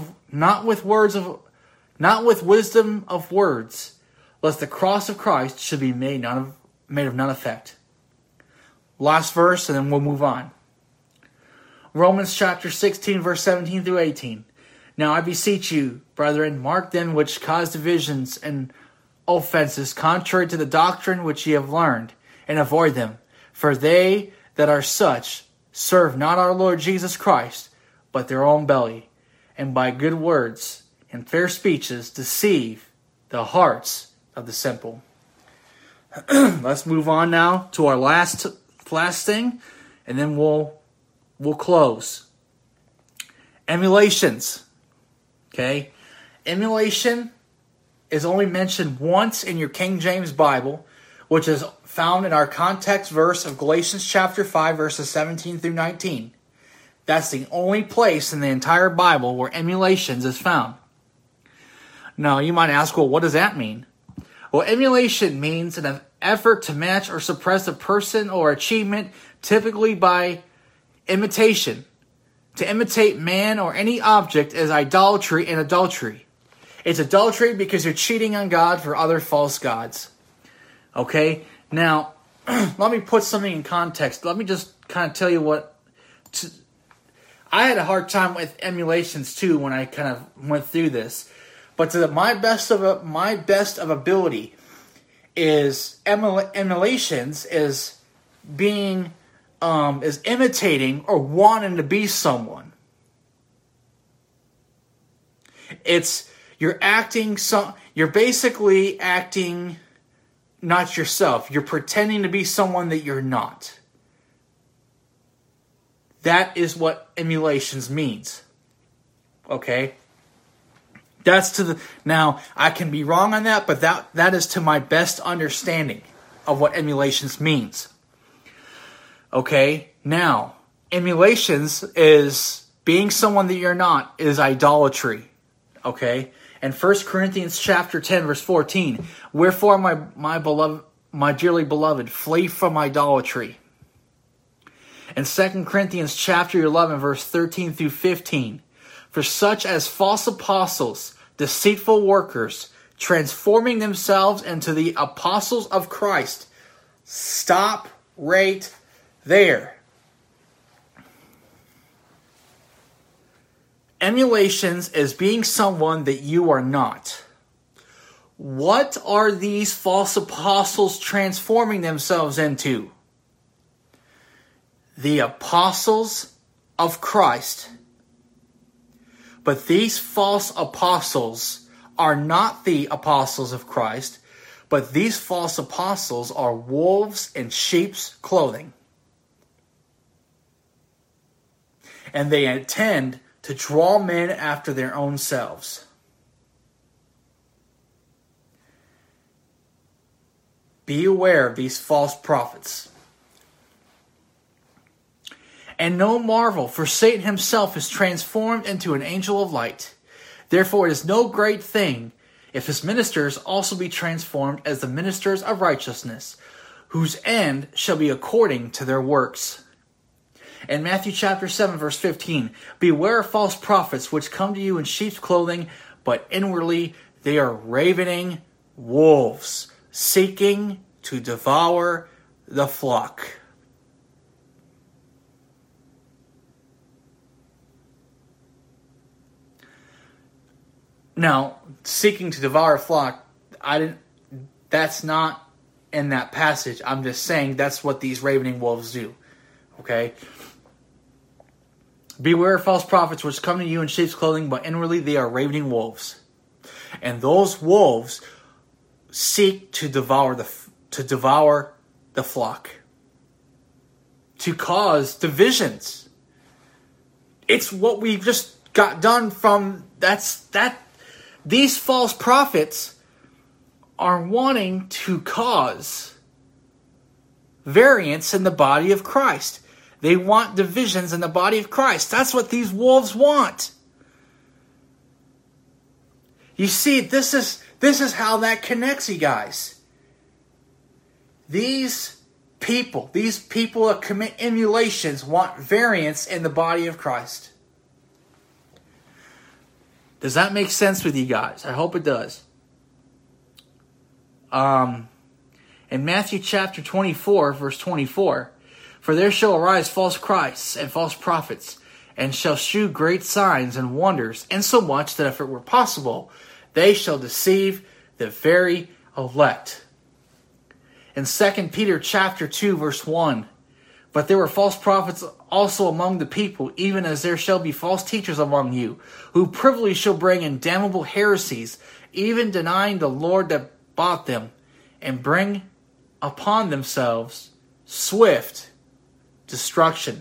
wisdom of words, lest the cross of Christ should be made of none effect. Last verse, and then we'll move on. Romans chapter 16, verse 17 through 18. Now I beseech you, brethren, mark them which cause divisions and offenses contrary to the doctrine which ye have learned, and avoid them. For they that are such serve not our Lord Jesus Christ, but their own belly, and by good words and fair speeches deceive the hearts of the simple. Let's move on now to our last thing, and then we'll close. Emulations. Okay? Emulation is only mentioned once in your King James Bible, which is found in our context verse of Galatians chapter 5, verses 17 through 19. That's the only place in the entire Bible where emulations is found. Now, you might ask, well, what does that mean? Well, emulation means an effort to match or suppress a person or achievement, typically by imitation. To imitate man or any object is idolatry and adultery. It's adultery because you're cheating on God for other false gods. Okay? Now, let me put something in context. Let me just kind of tell you I had a hard time with emulations too when I kind of went through this. But to my best of ability is emulations is being is imitating or wanting to be someone. You're basically acting not yourself. You're pretending to be someone that you're not. That is what emulations means. Okay? Now, I can be wrong on that, but that is to my best understanding of what emulations means. Okay? Now, emulations is being someone that you're not is idolatry. Okay? And 1 Corinthians chapter 10, verse 14, wherefore, my dearly beloved, flee from idolatry. And 2 Corinthians chapter 11, verse 13 through 15, for such as false apostles, deceitful workers, transforming themselves into the apostles of Christ. Stop right there. Emulations is being someone that you are not. What are these false apostles transforming themselves into? The apostles of Christ. But these false apostles are not the apostles of Christ, but these false apostles are wolves in sheep's clothing. And they intend to draw men after their own selves. Be aware of these false prophets. And no marvel, for Satan himself is transformed into an angel of light. Therefore it is no great thing if his ministers also be transformed as the ministers of righteousness, whose end shall be according to their works. In Matthew chapter 7, verse 15, beware of false prophets which come to you in sheep's clothing, but inwardly they are ravening wolves, seeking to devour the flock. Now, seeking to devour a flock, that's not in that passage. I'm just saying that's what these ravening wolves do. Okay? Beware of false prophets which come to you in sheep's clothing, but inwardly they are ravening wolves. And those wolves seek to devour the flock. To cause divisions. It's what we've just got done from these false prophets are wanting to cause variance in the body of Christ. They want divisions in the body of Christ. That's what these wolves want. You see, this is how that connects, you guys. These people that commit emulations want variance in the body of Christ. Does that make sense with you guys? I hope it does. In Matthew chapter 24, verse 24, for there shall arise false Christs and false prophets, and shall shew great signs and wonders, insomuch that if it were possible, they shall deceive the very elect. In 2 Peter chapter 2, verse 1, but there were false prophets also among the people, even as there shall be false teachers among you, who privily shall bring in damnable heresies, even denying the Lord that bought them, and bring upon themselves swift destruction.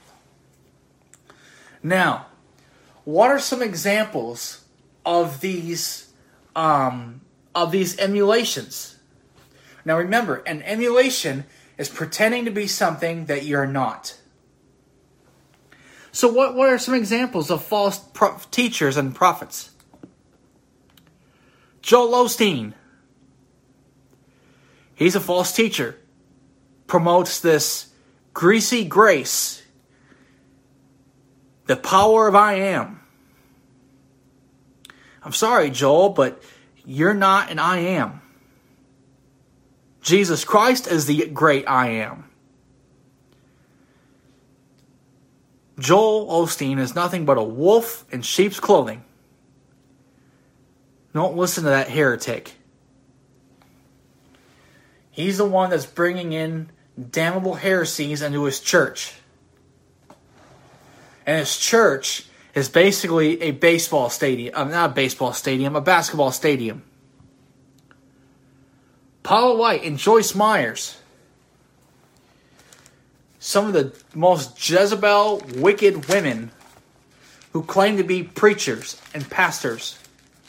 Now, what are some examples of these emulations? Now remember, an emulation is pretending to be something that you're not. So what are some examples of false teachers and prophets? Joel Osteen. He's a false teacher. Promotes this greasy grace. The power of I am. I'm sorry, Joel, but you're not an I am. Jesus Christ is the great I am. Joel Osteen is nothing but a wolf in sheep's clothing. Don't listen to that heretic. He's the one that's bringing in damnable heresies into his church. And his church is basically a baseball stadium. Not a baseball stadium, a basketball stadium. Paula White and Joyce Myers. Some of the most Jezebel, wicked women who claim to be preachers and pastors.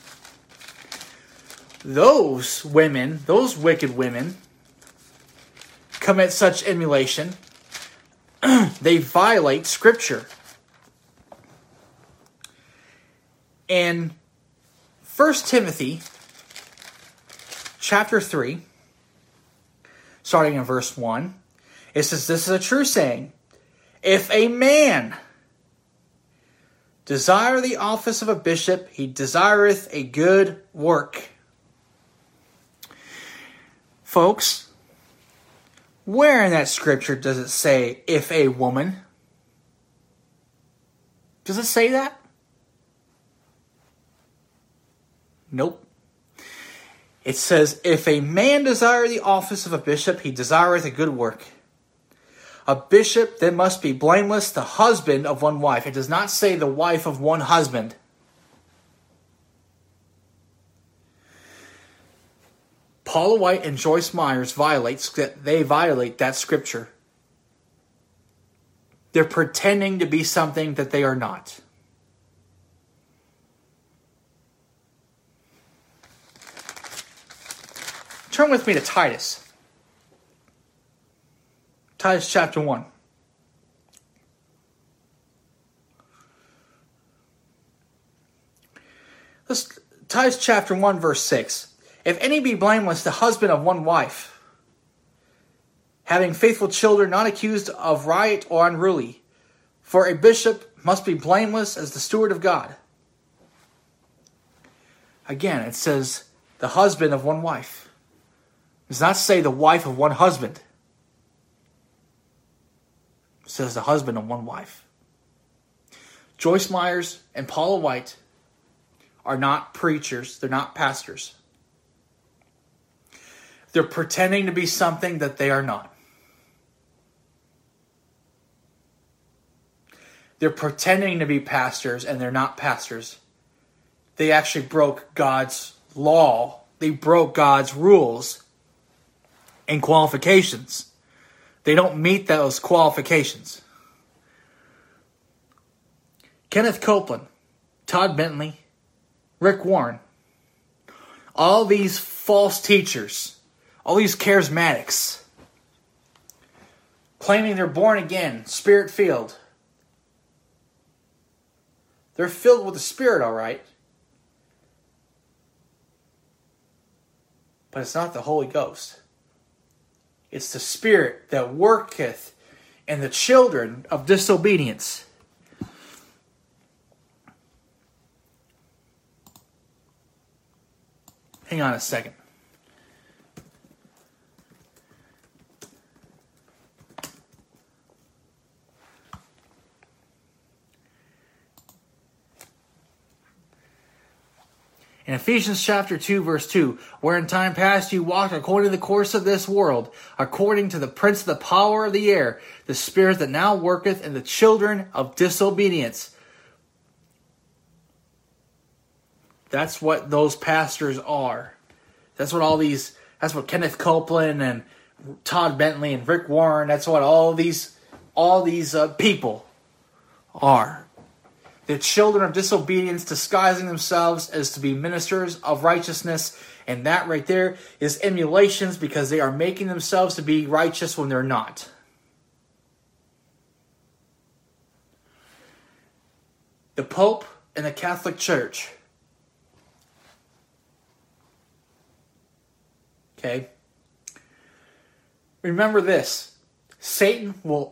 Those women, those wicked women, commit such emulation. They violate Scripture. In 1 Timothy chapter 3, starting in verse 1, it says, this is a true saying. If a man desire the office of a bishop, he desireth a good work. Folks, where in that scripture does it say, if a woman? Does it say that? Nope. It says, if a man desire the office of a bishop, he desireth a good work. A bishop then must be blameless, the husband of one wife. It does not say the wife of one husband. Paula White and Joyce Myers violate that scripture. They're pretending to be something that they are not. Turn with me to Titus. Titus chapter 1. Titus chapter 1 verse 6. If any be blameless, the husband of one wife, having faithful children, not accused of riot or unruly. For a bishop must be blameless as the steward of God. Again, it says the husband of one wife. It does not say the wife of one husband. It says the husband of one wife. Joyce Myers and Paula White are not preachers. They're not pastors. They're pretending to be something that they are not. They're pretending to be pastors and they're not pastors. They actually broke God's law. They broke God's rules and qualifications. They don't meet those qualifications. Kenneth Copeland, Todd Bentley, Rick Warren, all these false teachers, all these charismatics, claiming they're born again, spirit-filled. They're filled with the Spirit, all right. But it's not the Holy Ghost. It's the Spirit that worketh in the children of disobedience. Hang on a second. In Ephesians chapter 2, verse 2, where in time past you walked according to the course of this world, according to the prince of the power of the air, the spirit that now worketh in the children of disobedience. That's what those pastors are. That's what Kenneth Copeland and Todd Bentley and Rick Warren, that's what all these people are. The children of disobedience disguising themselves as to be ministers of righteousness. And that right there is emulations, because they are making themselves to be righteous when they're not. The Pope and the Catholic Church. Okay? Remember this. Satan will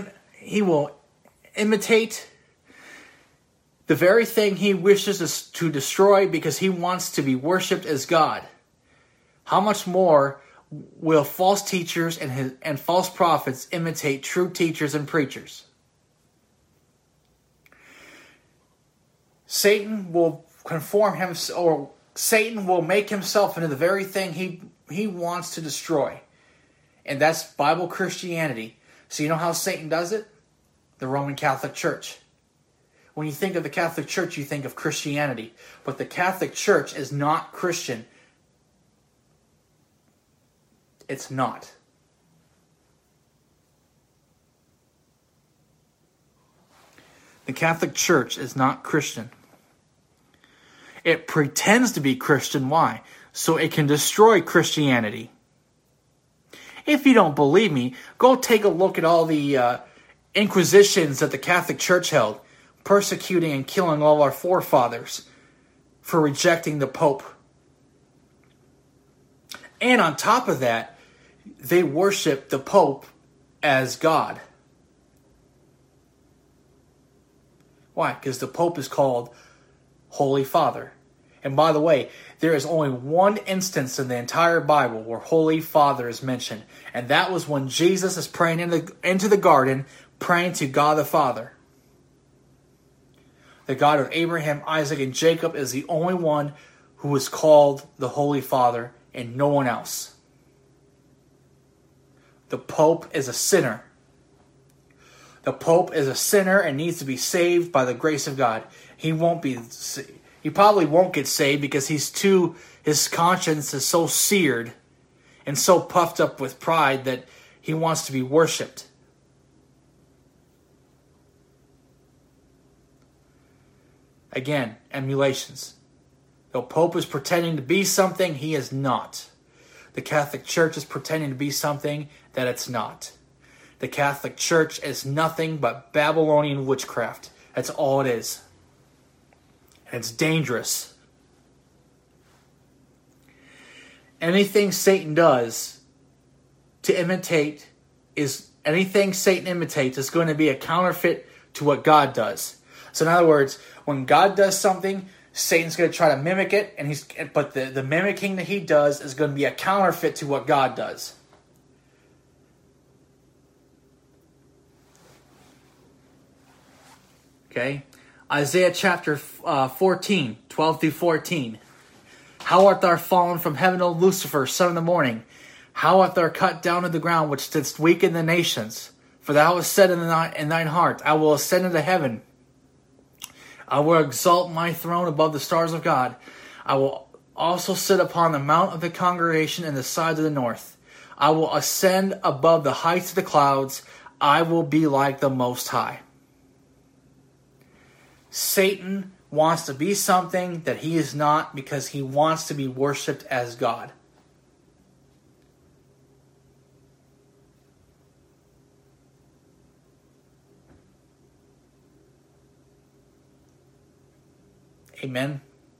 imitate the very thing he wishes to destroy, because he wants to be worshipped as God. How much more will false teachers and false prophets imitate true teachers and preachers? Satan will conform himself, or Satan will make himself into the very thing he wants to destroy. And that's Bible Christianity. So you know how Satan does it? The Roman Catholic Church. When you think of the Catholic Church, you think of Christianity. But the Catholic Church is not Christian. It's not. The Catholic Church is not Christian. It pretends to be Christian. Why? So it can destroy Christianity. If you don't believe me, go take a look at all the inquisitions that the Catholic Church held, persecuting and killing all our forefathers for rejecting the Pope. And on top of that, they worship the Pope as God. Why? Because the Pope is called Holy Father. And by the way, there is only one instance in the entire Bible where Holy Father is mentioned. And that was when Jesus is praying into the garden, praying to God the Father. The God of Abraham, Isaac, and Jacob is the only one who is called the Holy Father, and no one else. The Pope is a sinner. The Pope is a sinner and needs to be saved by the grace of God. He probably won't get saved because his conscience is so seared and so puffed up with pride that he wants to be worshipped. Again, emulations. The Pope is pretending to be something he is not. The Catholic Church is pretending to be something that it's not. The Catholic Church is nothing but Babylonian witchcraft. That's all it is. And it's dangerous. Anything Satan does to imitate anything Satan imitates is going to be a counterfeit to what God does. So in other words, when God does something, Satan's going to try to mimic it, but the mimicking that he does is going to be a counterfeit to what God does. Okay? Isaiah chapter 14, 12 through 14. How art thou fallen from heaven, O Lucifer, son of the morning? How art thou cut down to the ground, which didst weaken the nations? For thou hast said in thine heart, I will ascend into heaven. I will exalt my throne above the stars of God. I will also sit upon the mount of the congregation in the sides of the north. I will ascend above the heights of the clouds. I will be like the Most High. Satan wants to be something that he is not because he wants to be worshipped as God. Amen.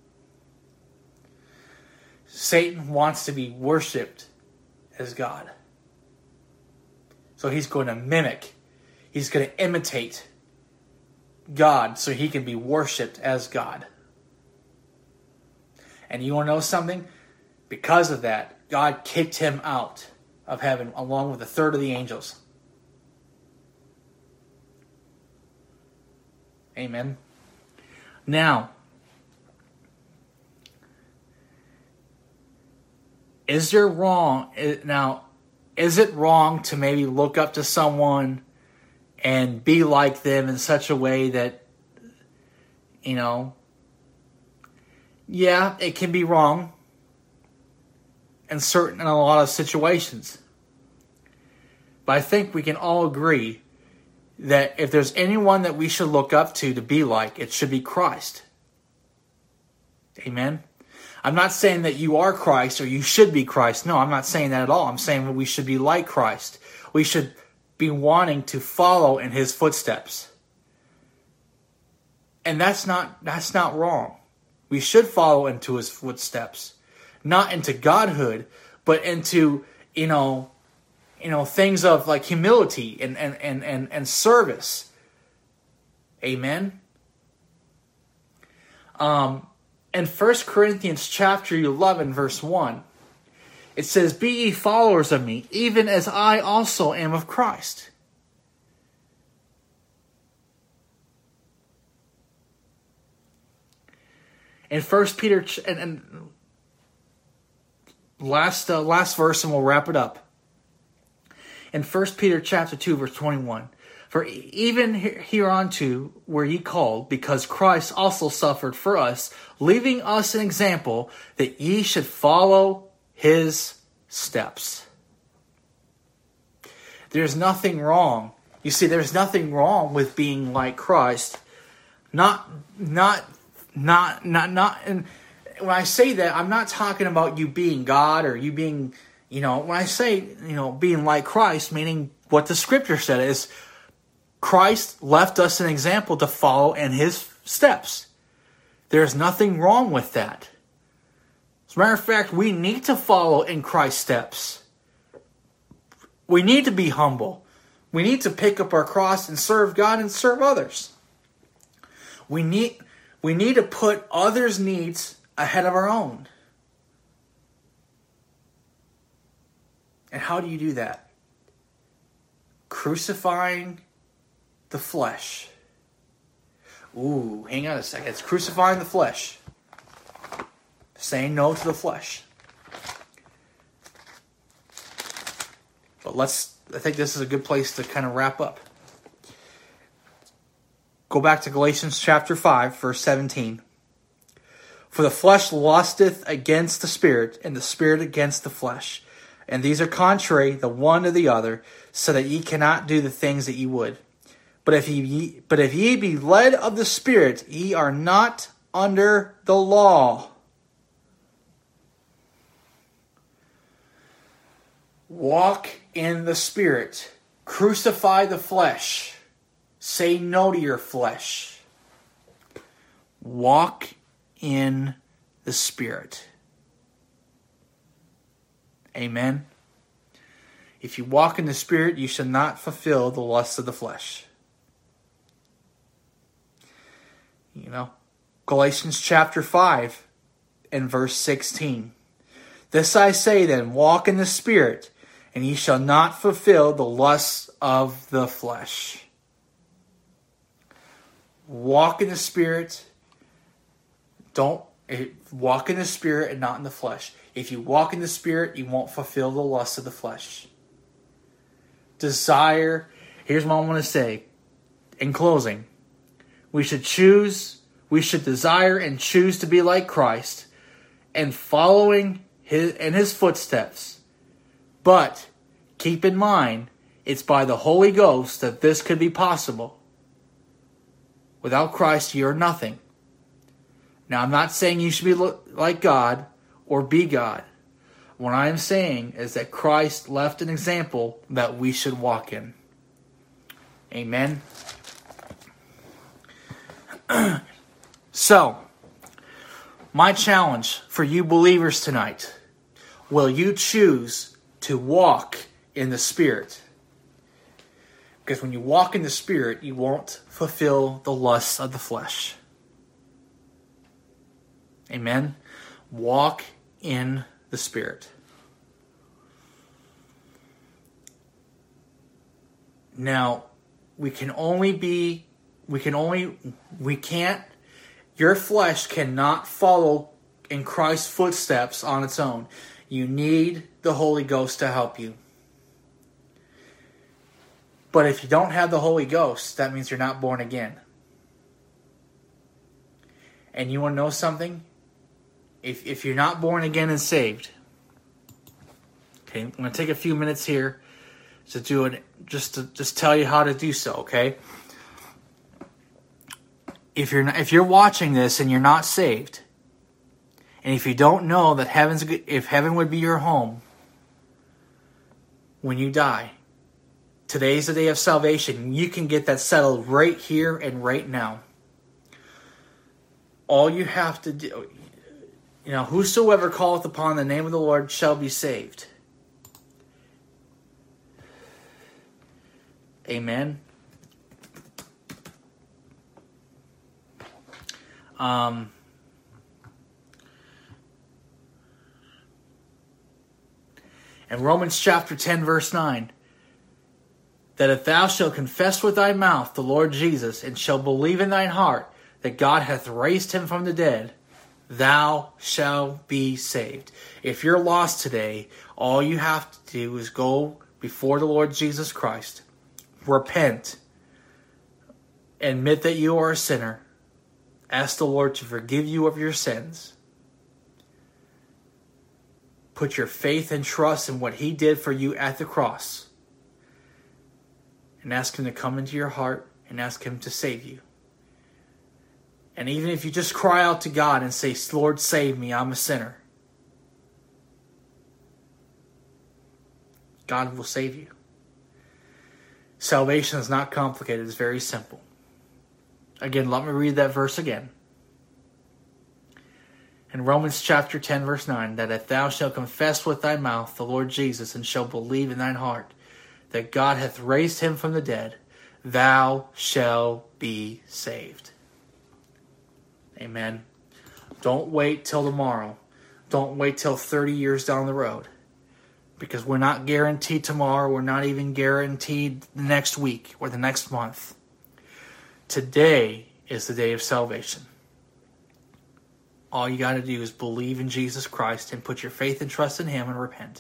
Satan wants to be worshipped as God. So he's going to mimic. He's going to imitate God so he can be worshipped as God. And you want to know something? Because of that, God kicked him out of heaven along with a third of the angels. Amen. Now, is it wrong to maybe look up to someone and be like them in such a way that, yeah, it can be wrong in a lot of situations. But I think we can all agree that if there's anyone that we should look up to be like, it should be Christ. Amen? I'm not saying that you are Christ or you should be Christ. No, I'm not saying that at all. I'm saying that we should be like Christ. We should be wanting to follow in his footsteps. And that's not wrong. We should follow into his footsteps. Not into godhood, but into, things of like humility and service. Amen. In 1 Corinthians chapter 11, verse 1, it says, "Be ye followers of me, even as I also am of Christ." In 1 Peter, and last verse, and we'll wrap it up. In 1 Peter chapter 2, verse 21, "For even hereunto were ye called, because Christ also suffered for us, leaving us an example, that ye should follow his steps." There's nothing wrong. You see, there's nothing wrong with being like Christ. Not. And when I say that, I'm not talking about you being God or you being, when I say, being like Christ, meaning what the scripture said is, Christ left us an example to follow in his steps. There's nothing wrong with that. As a matter of fact, we need to follow in Christ's steps. We need to be humble. We need to pick up our cross and serve God and serve others. We need to put others' needs ahead of our own. And how do you do that? Crucifying the flesh. Ooh, hang on a second. It's crucifying the flesh. Saying no to the flesh. But I think this is a good place to kind of wrap up. Go back to Galatians chapter 5, verse 17. "For the flesh lusteth against the Spirit, and the Spirit against the flesh. And these are contrary the one to the other, so that ye cannot do the things that ye would. But if ye be led of the Spirit, ye are not under the law." Walk in the Spirit. Crucify the flesh. Say no to your flesh. Walk in the Spirit. Amen. If you walk in the Spirit, you shall not fulfill the lusts of the flesh. Galatians chapter 5 and verse 16. "This I say then, walk in the Spirit, and ye shall not fulfill the lusts of the flesh." Walk in the Spirit. Walk in the Spirit and not in the flesh. If you walk in the Spirit, you won't fulfill the lusts of the flesh. Desire. Here's what I want to say in closing. We should desire and choose to be like Christ and following in his footsteps. But keep in mind, it's by the Holy Ghost that this could be possible. Without Christ, you're nothing. Now, I'm not saying you should be like God or be God. What I am saying is that Christ left an example that we should walk in. Amen. So, my challenge for you believers tonight, will you choose to walk in the Spirit? Because when you walk in the Spirit, you won't fulfill the lusts of the flesh. Amen. Walk in the Spirit. Now, your flesh cannot follow in Christ's footsteps on its own. You need the Holy Ghost to help you. But if you don't have the Holy Ghost, that means you're not born again. And you want to know something? If you're not born again and saved, okay, I'm going to take a few minutes here to do it, just tell you how to do so, okay? If you're watching this and you're not saved, and if you don't know that if heaven would be your home when you die, today's the day of salvation. You can get that settled right here and right now. All you have to do, whosoever calleth upon the name of the Lord shall be saved. Amen. In Romans chapter 10, verse 9, that if thou shalt confess with thy mouth the Lord Jesus, and shalt believe in thine heart that God hath raised him from the dead, thou shalt be saved. If you're lost today, all you have to do is go before the Lord Jesus Christ, repent, admit that you are a sinner, ask the Lord to forgive you of your sins, put your faith and trust in what he did for you at the cross, and ask him to come into your heart and ask him to save you. And even if you just cry out to God and say, Lord, save me, I'm a sinner, God will save you. Salvation is not complicated. It's very simple. Again, let me read that verse again. In Romans chapter 10, verse 9, that if thou shalt confess with thy mouth the Lord Jesus, and shalt believe in thine heart that God hath raised him from the dead, thou shalt be saved. Amen. Don't wait till tomorrow. Don't wait till 30 years down the road. Because we're not guaranteed tomorrow. We're not even guaranteed the next week or the next month. Today is the day of salvation. All you got to do is believe in Jesus Christ and put your faith and trust in him and repent.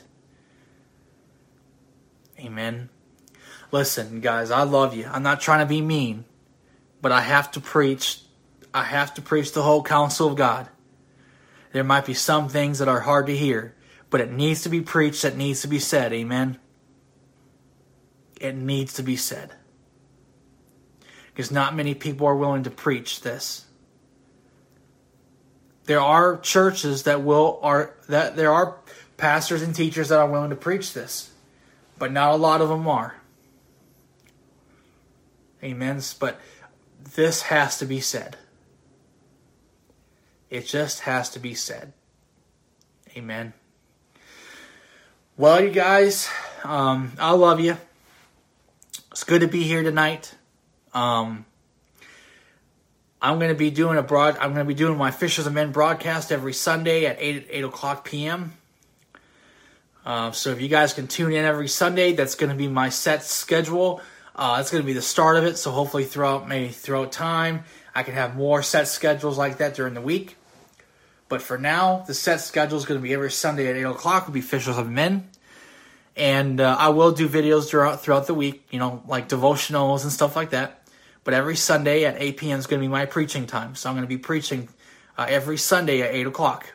Amen. Listen, guys, I love you. I'm not trying to be mean, but I have to preach. I have to preach the whole counsel of God. There might be some things that are hard to hear, but it needs to be preached. It needs to be said. Amen. It needs to be said. Because not many people are willing to preach this. There are churches there are pastors and teachers that are willing to preach this, but not a lot of them are. Amen. But this has to be said. It just has to be said. Amen. Well, you guys, I love you. It's good to be here tonight. I'm going to be doing my Fishers of Men broadcast every Sunday at 8 o'clock p.m. So if you guys can tune in every Sunday, that's going to be my set schedule. That's going to be the start of it. So hopefully throughout time, I can have more set schedules like that during the week. But for now, the set schedule is going to be every Sunday at 8 o'clock. Will be Fishers of Men. And I will do videos throughout the week, like devotionals and stuff like that. But every Sunday at 8 p.m. is going to be my preaching time. So I'm going to be preaching every Sunday at 8 o'clock.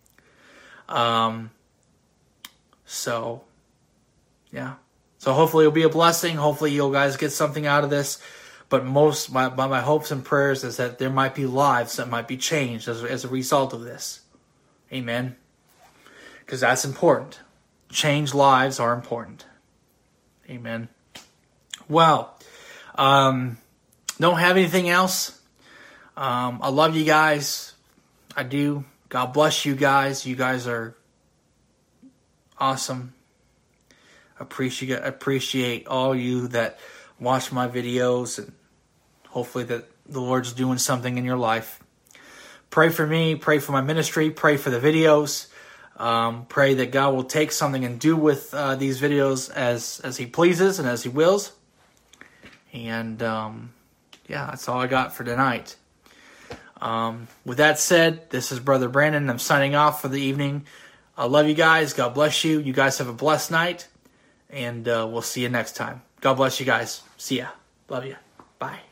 So, yeah. So hopefully it'll be a blessing. Hopefully you guys get something out of this. But my hopes and prayers is that there might be lives that might be changed as a result of this. Amen. Because that's important. Changed lives are important. Amen. Well, don't have anything else. I love you guys. I do. God bless you guys. You guys are awesome. Appreciate all you that watch my videos, and hopefully that the Lord's doing something in your life. Pray for me. Pray for my ministry. Pray for the videos. Pray that God will take something and do with these videos as He pleases and as He wills. And that's all I got for tonight. With that said, this is Brother Brandon. I'm signing off for the evening. I love you guys. God bless you. You guys have a blessed night. And we'll see you next time. God bless you guys. See ya. Love you. Bye.